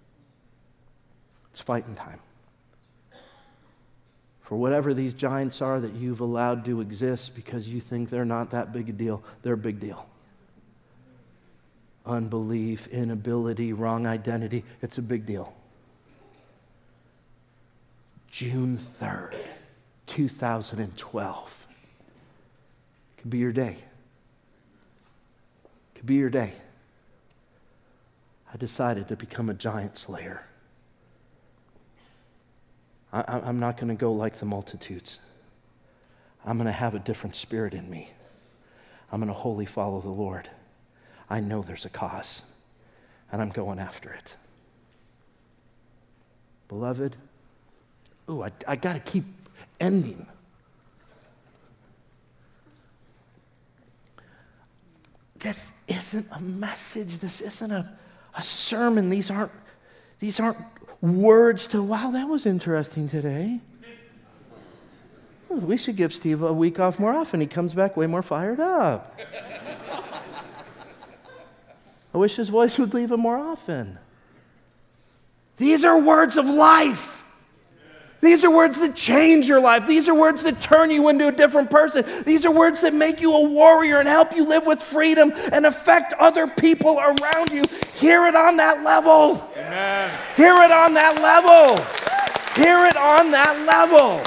It's fighting time. For whatever these giants are that you've allowed to exist because you think they're not that big a deal, they're a big deal. Unbelief, inability, wrong identity, it's a big deal. June 3rd, 2012. Could be your day. Could be your day. I decided to become a giant slayer. I'm not going to go like the multitudes. I'm going to have a different spirit in me. I'm going to wholly follow the Lord. I know there's a cause, and I'm going after it. Beloved, I got to keep ending. This isn't a message. This isn't a sermon. These aren't words to, wow, that was interesting today. We should give Steve a week off more often. He comes back way more fired up. I wish his voice would leave him more often. These are words of life. These are words that change your life. These are words that turn you into a different person. These are words that make you a warrior and help you live with freedom and affect other people around you. Hear it on that level. Amen. Hear it on that level. Hear it on that level.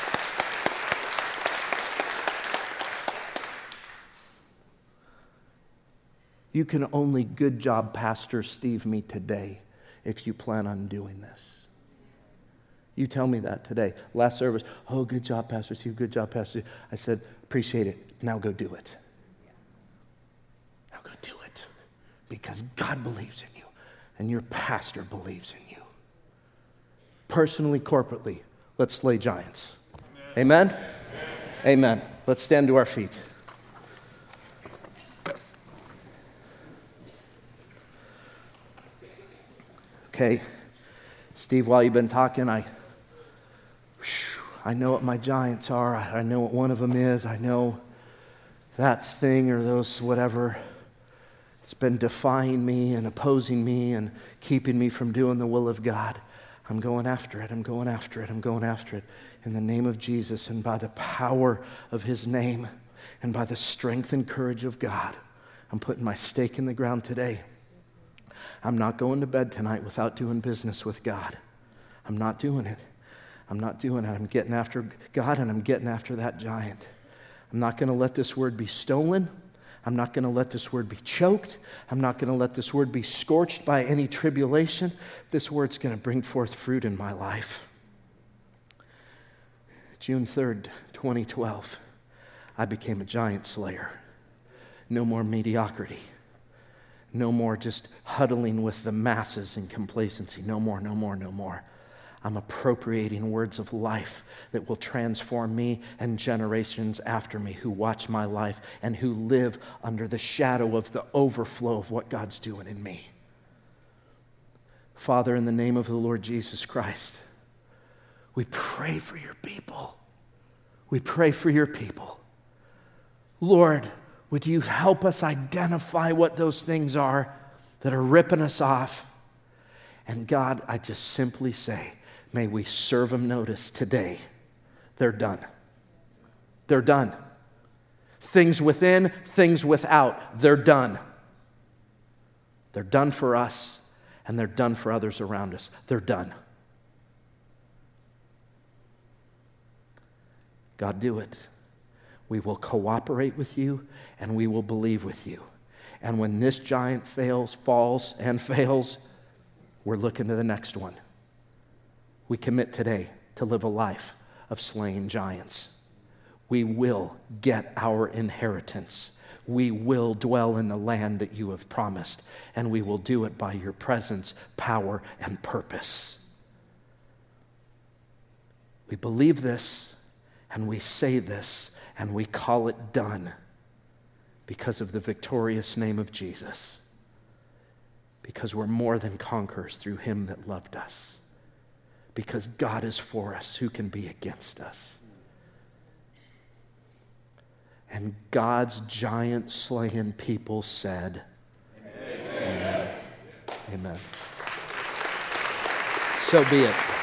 You can only good job Pastor Steve me today if you plan on doing this. You tell me that today. Last service, oh, good job, Pastor Steve, good job, Pastor Steve. I said, appreciate it. Now go do it. Now go do it. Because God believes in you, and your pastor believes in you. Personally, corporately, let's slay giants. Amen? Amen? Amen. Let's stand to our feet. Okay, Steve, while you've been talking, I know what my giants are. I know what one of them is. I know that thing or those whatever. It's been defying me and opposing me and keeping me from doing the will of God. I'm going after it. I'm going after it. I'm going after it. In the name of Jesus and by the power of his name and by the strength and courage of God, I'm putting my stake in the ground today. I'm not going to bed tonight without doing business with God. I'm not doing it. I'm not doing it. I'm getting after God and I'm getting after that giant. I'm not going to let this word be stolen. I'm not going to let this word be choked. I'm not going to let this word be scorched by any tribulation. This word's going to bring forth fruit in my life. June 3rd, 2012, I became a giant slayer. No more mediocrity. No more just huddling with the masses in complacency. No more, no more, no more. I'm appropriating words of life that will transform me and generations after me who watch my life and who live under the shadow of the overflow of what God's doing in me. Father, in the name of the Lord Jesus Christ, we pray for your people. We pray for your people. Lord, would you help us identify what those things are that are ripping us off? And God, I just simply say, may we serve them notice today they're done. They're done. Things within, things without, they're done. They're done for us, and they're done for others around us. They're done. God, do it. We will cooperate with you, and we will believe with you. And when this giant falls, we're looking to the next one. We commit today to live a life of slaying giants. We will get our inheritance. We will dwell in the land that you have promised, and we will do it by your presence, power, and purpose. We believe this, and we say this, and we call it done because of the victorious name of Jesus, because we're more than conquerors through him that loved us, because God is for us, who can be against us? And God's giant slaying people said, Amen. Amen. Amen. So be it.